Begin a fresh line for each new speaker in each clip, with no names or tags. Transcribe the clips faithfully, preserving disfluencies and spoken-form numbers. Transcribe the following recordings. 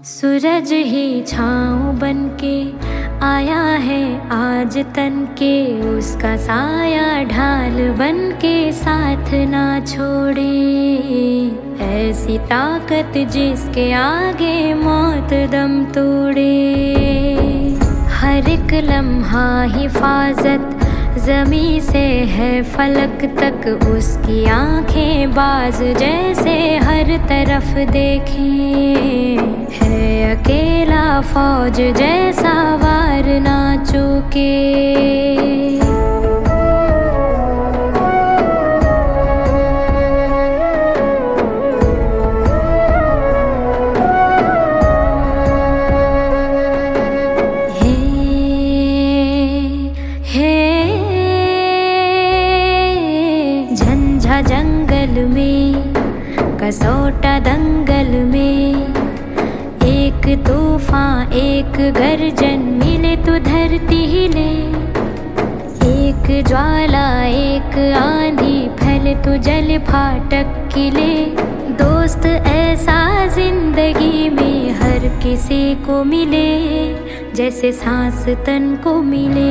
सूरज ही छाँव बनके आया है आज तन के, उसका साया ढाल बनके साथ ना छोड़े। ऐसी ताकत जिसके आगे मौत दम तोड़े। हर एक लम्हा हिफाजत ज़मीं से है फलक तक, उसकी आंखें बाज जैसे हर तरफ देखें। है अकेला फौज जैसा वार ना चूके। जंगल में कसौटा दंगल में, एक तूफान एक गर्जन मिले तो धरती हिले। एक ज्वाला एक आंधी फैले तो जल फाटक किले। दोस्त ऐसा जिंदगी में हर किसी को मिले, जैसे सांस तन को मिले।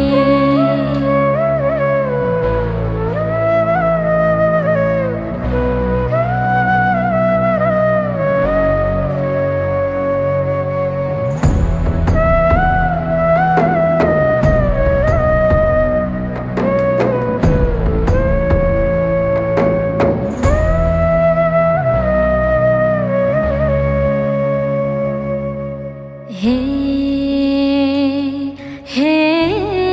हे हे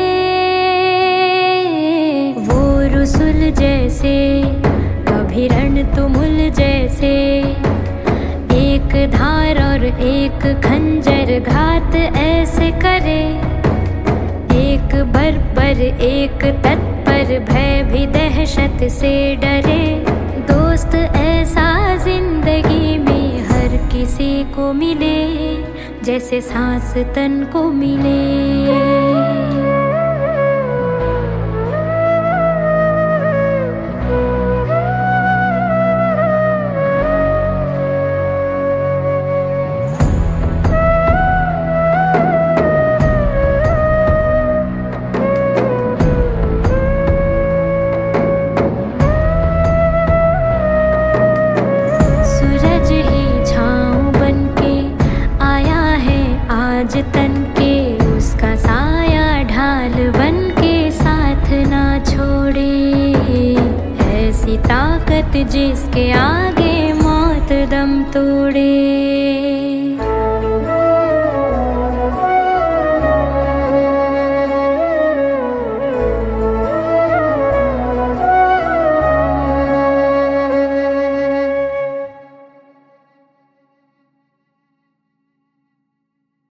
वो रसूल जैसे कभी रण तुमुल जैसे, एक धार और एक खंजर घात ऐसे करे। एक बर्बर एक तत्पर भय भी दहशत से डरे। दोस्त ऐसा जिंदगी में हर किसी को मिले, जैसे सांस तन को मिले। सूरज ही छाँव बनके आया है आज तन के, उसका साया ढाल बनके साथ ना छोड़े। ऐसी ताकत जिसके आगे मौत दम तोड़े।